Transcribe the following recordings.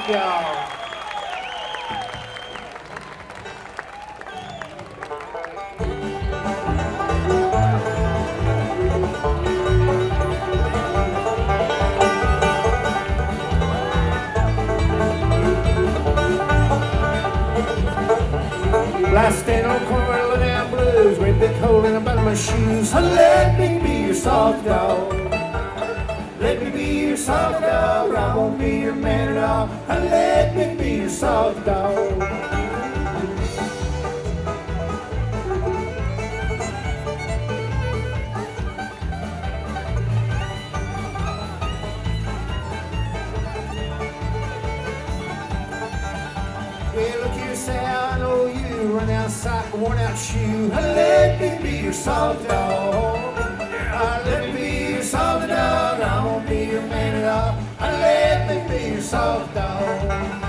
y'all. Stand on the corner, low down blues, great big hole in the bottom of my shoes. Let me be your soft dog. Let me be your soft dog. I won't be your man at all. Let me be your soft dog. Well, look here, Sal, I know you run out sock, worn out shoe. Let me be your soft dog. Let me be your soft dog. I won't be your man at all. Let me be your soft dog.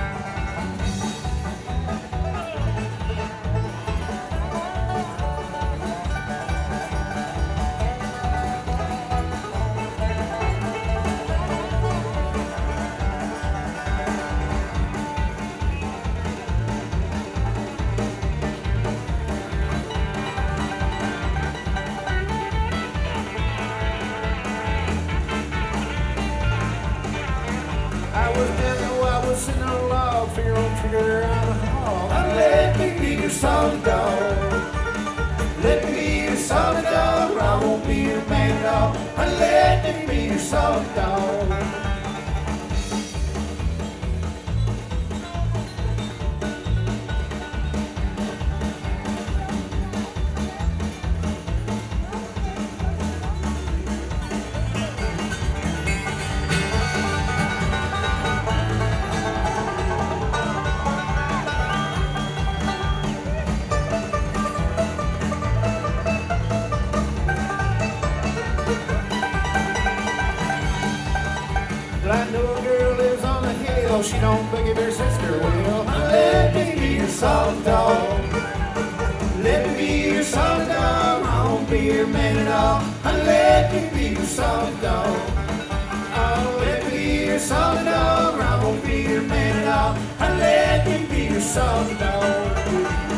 Sitting on a log, finger on trigger out of the hall. Let me be your soft dog. Let me be your soft dog. I won't be your man at all. Let me be your soft dog. I know a girl lives on the hill. She don't boogie, but her sister will. Let me be your soft dog. Let me be your soft dog. I won't be your man at all. Let me be your soft dog. Oh, let me be your soft dog. I won't be your man at all. Let me be your soft dog.